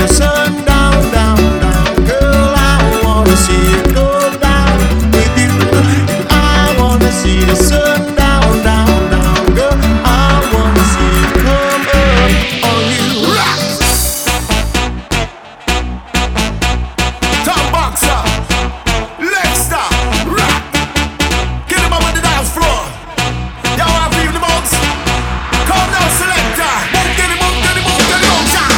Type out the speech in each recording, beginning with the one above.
the sun down, down, down. Girl, I wanna see it go down with you. I wanna see the sun down, down, down. Girl, I wanna see it come up on you. Tom Boxer, Lexter, rock. Get him up on the dance floor. Y'all want to feel the bounce? Come down, selector. Move, get him up, get him up, get him up, yeah.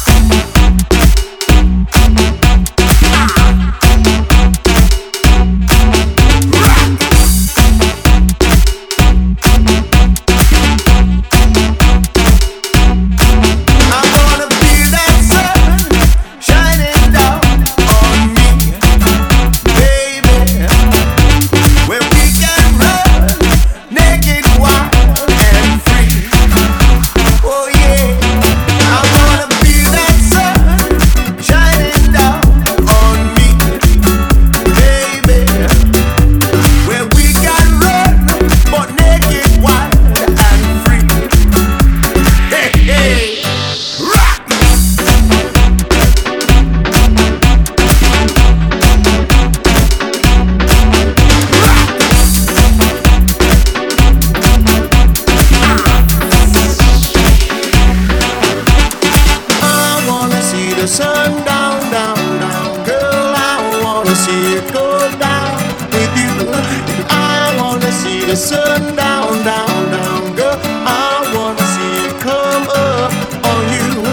The sun down, down, down. Girl, I wanna see it go down with you. I wanna see the sun down, down, down. Girl, I wanna see it come up on you.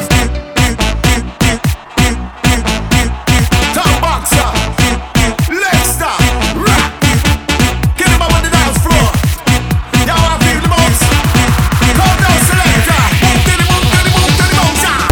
Tom Boxer, Lexter, rock. Get him up on the dance floor. Y'all want to feel the bounce? Come down, selector. Move, get him up, get him up, get him up, yeah.